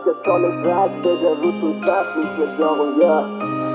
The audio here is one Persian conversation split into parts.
بچه سالش رد بده روتون سخت میشه داغون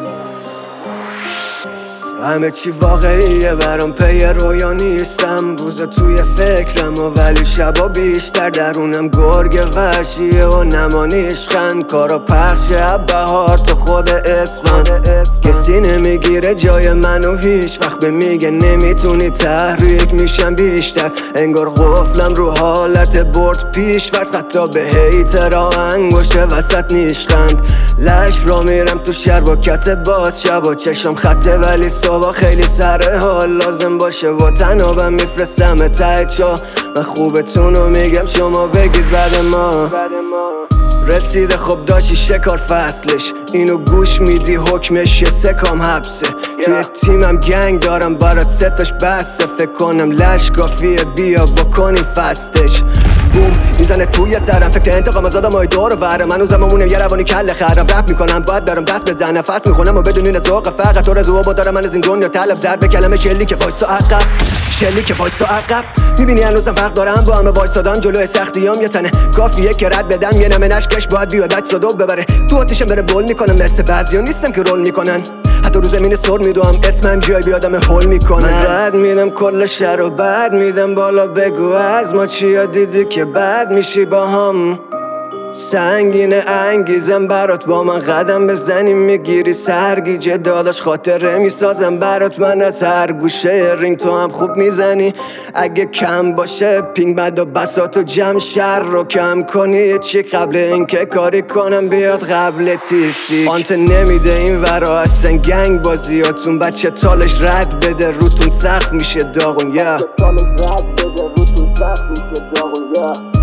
همه چی واقعیه برام پی رویا نیستم روز توی فکرم و ولی شبا بیشتر درونم گرگ وحشیه و نمانیش خند کارا پخشه بهار تو خود اسفند کسی نمیگیره جای منو هیچ وقت به میگه نمیتونی تحریک میشم بیشتر انگار قفلم رو حالت برد پیش ورد حتی به هیترها انگوشه وسط نیشخند لش را میرم تو شرباکت باز شبا چشم خطه ولی صبح خیلی سر حال لازم باشه و تنابم میفرستم ته چا من خوبتونو میگم شما بگید بعد ما رسیده خب داشتی شکار فصلش اینو گوش میدی حکمش یه سکام حبسه توی تیمم گنگ دارم برات ستاش بسته فکر کنم لش کافیه بیا بکنیم فستش بوم میزنه توی سرم فکر انتقام از آدمای دور و بره من زمامونم یه روانی کله خرم رپ میکنم باید برم دست بزنم فصل میخونم و بدون این ذوق فقط تو رزو با دارم من از این دنیا طلب زد به کلمه شلی که وایسا عقب شلی که وایسا عقب میبینی هنوزم فرق دارم با همه وایسادم جلوی سختیام یه تنه کافیه که رد بدم یه نمه نشکش باید بیاد عکس و دو ببره تو آتیشم بره بول میکنم مثل بعضیا نیستم که رول میکنن حتی رو زمین سر میدوام اسمم جای بیادم هول میکنن من رد میدم کل شهر و بعد میدم بالا بگو از ما چیا دیدی که بعد میشی با هم سنگینه انگیزم برات با من قدم بزنی میگیری سرگیجه داداش خاطره میسازم برات من از هر گوشه رینگ تو هم خوب میزنی اگه کم باشه پینگ بد و بساتو جمع شر رو کم کنی چی قبل اینکه کاری کنم بیاد قبل تیرسیک آنت نمیده این ورا هستن گنگ بازیاتون بچه تالش رد بده روتون سخت میشه داغون